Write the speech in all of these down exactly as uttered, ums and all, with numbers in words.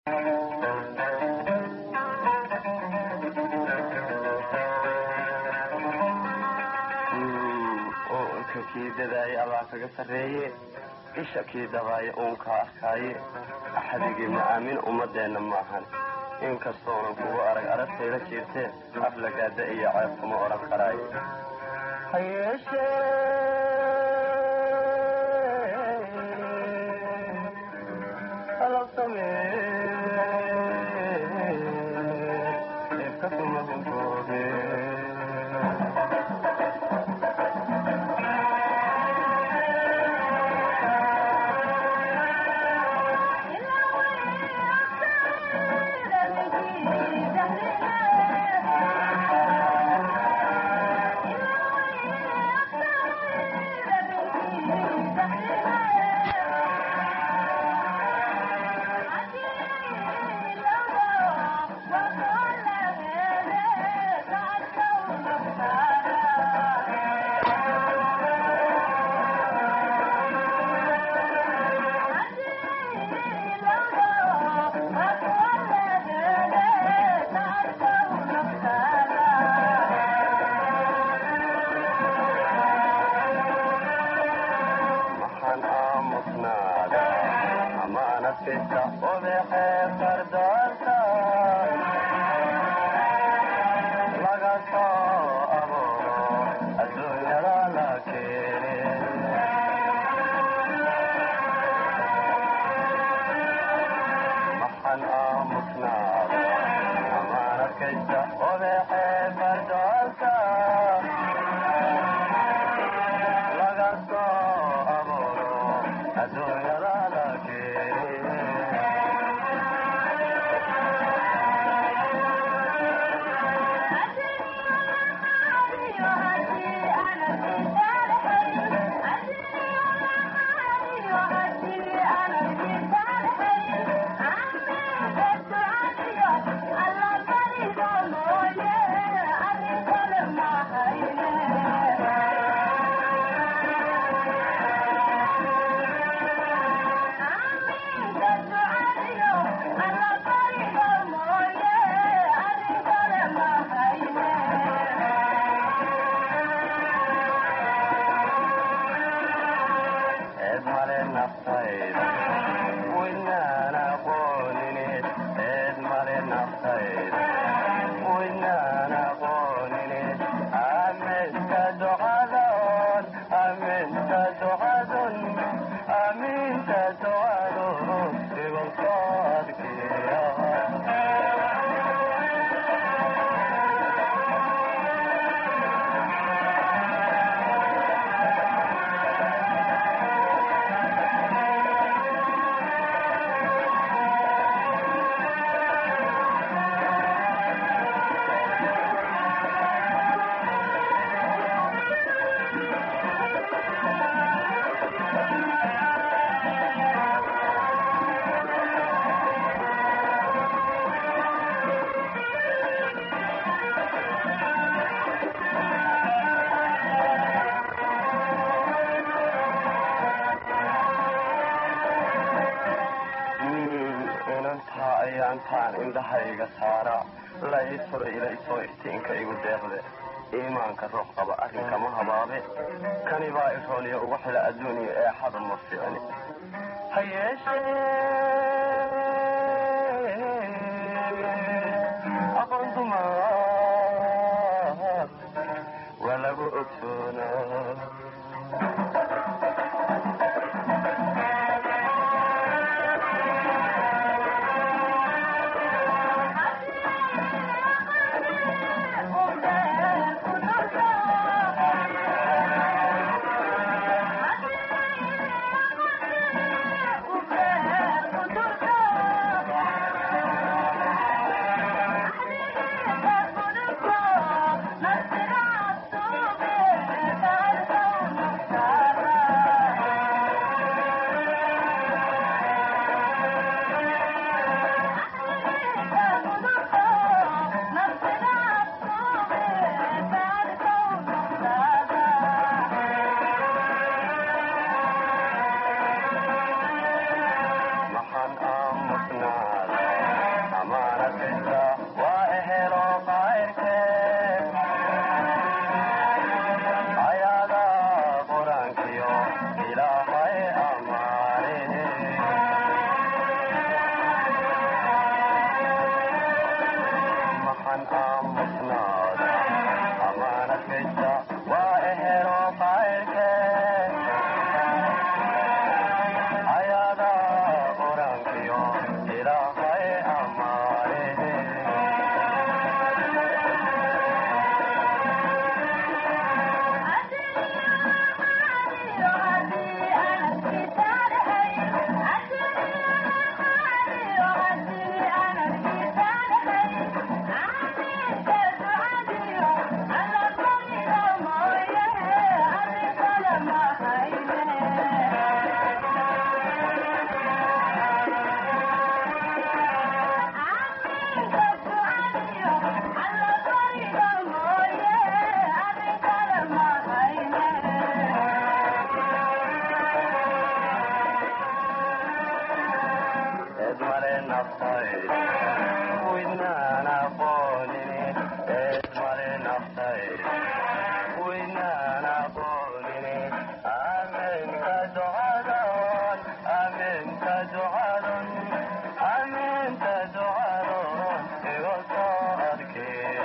kiidadaay abaa kaga sarreeye isha kii dabaaye uunka arkaaye axadigii ma'aamin ummadeenna maahan inkastoonan kugu arag aragtayda jiirtee aflagaada iyo ceeb kuma odhan karaayo ha yeeshee halaw samee eebka kuma hunkoobe indhahayga saara la ii fura ila isoo iftiinka igu deeqde iimaanka ruux qaba arrinkama habaabe kani baa irooniya ugu xila adduuniya ee xada ma ficni ha yeeshee aqoon dumaad waa lagu ogsoonaa naftay وإننا نقولني اسمري نفتي وإننا نقولني آمين كدعالون آمين كدعالون آمين كدعالون يوصلك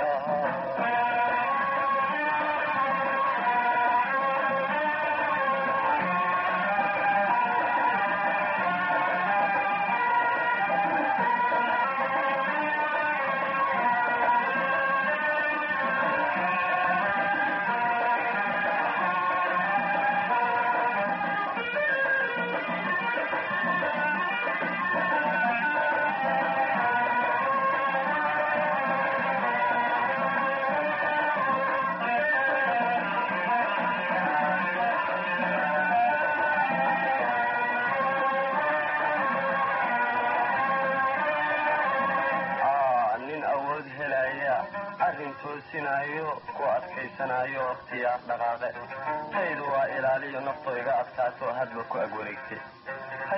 toosinayo ku adkaysanayo waqtiyaad dhaqaaqe taydu waa ilaaliyo nafto iga adkaato hadba ku ag wareegtay ha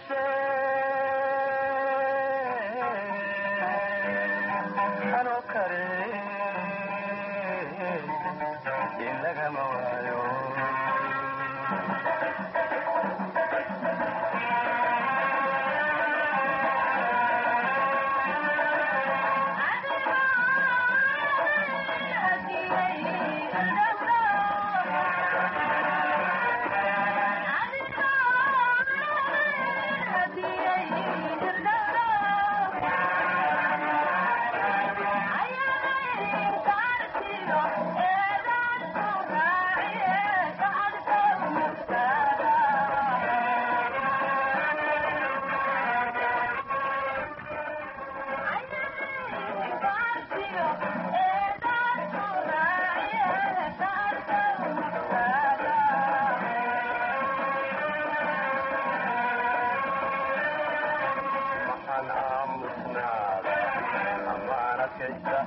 yeeshee anoo kale in lagama waayo Good.